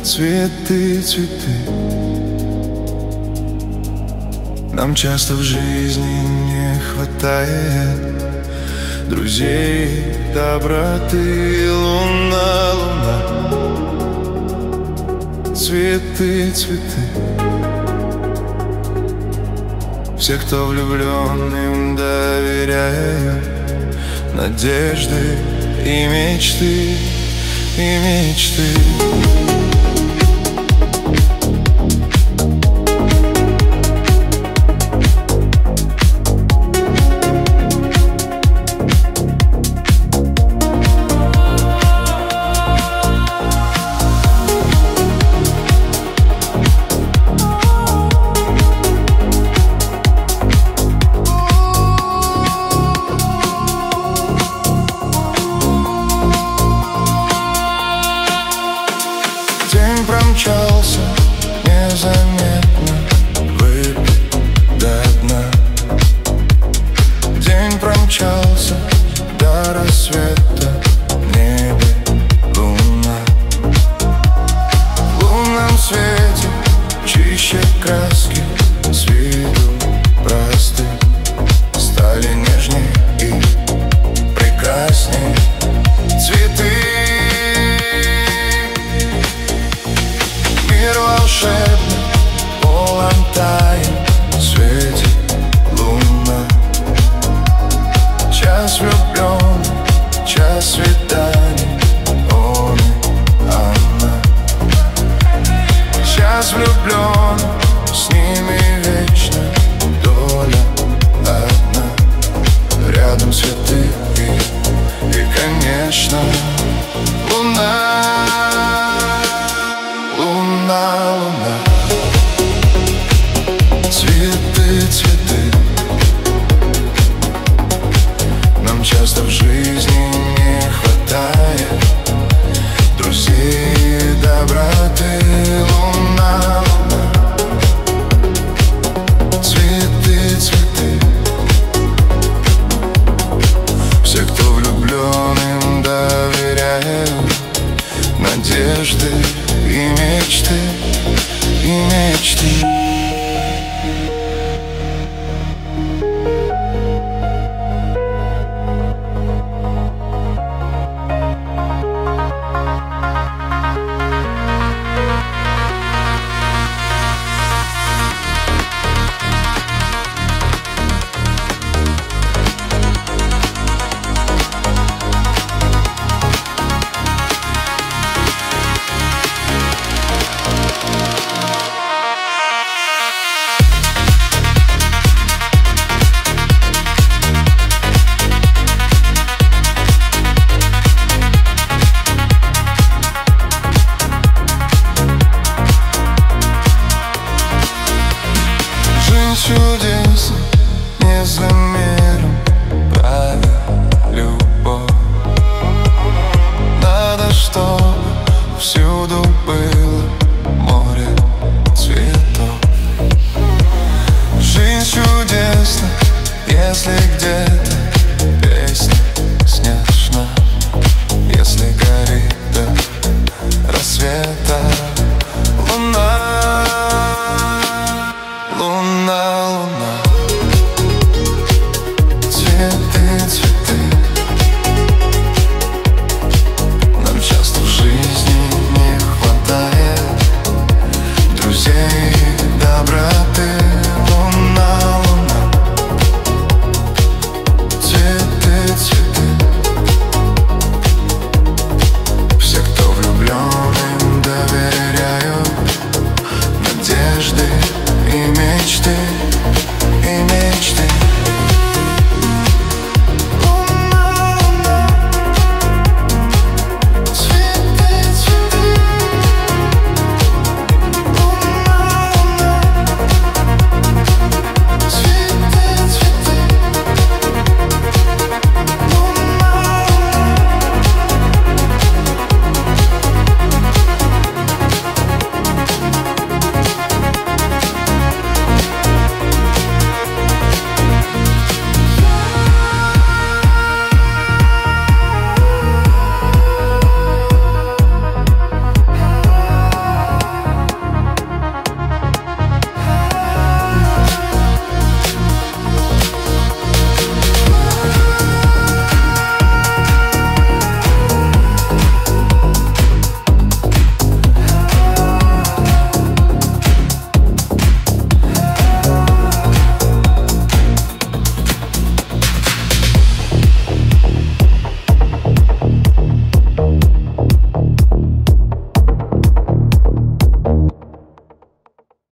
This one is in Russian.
Цветы, цветы. Нам часто в жизни не хватает друзей, доброты. Луна, луна. Цветы, цветы. Все, кто влюблен, им доверяют надежды и мечты, и мечты. День промчался незаметно, выпит до дна. День промчался до рассвета, в небе луна. В лунном свете чище краски, с виду просты, стали нежней и прекрасней. Цветы. Мир волшебный, полон тайн, светит луна. Час влюблен, час свиданий, он и она. Час влюблен, с ними вечно доля одна. Рядом цветы и конечно, луна. Луна, луна. Цветы, цветы. Нам часто в жизни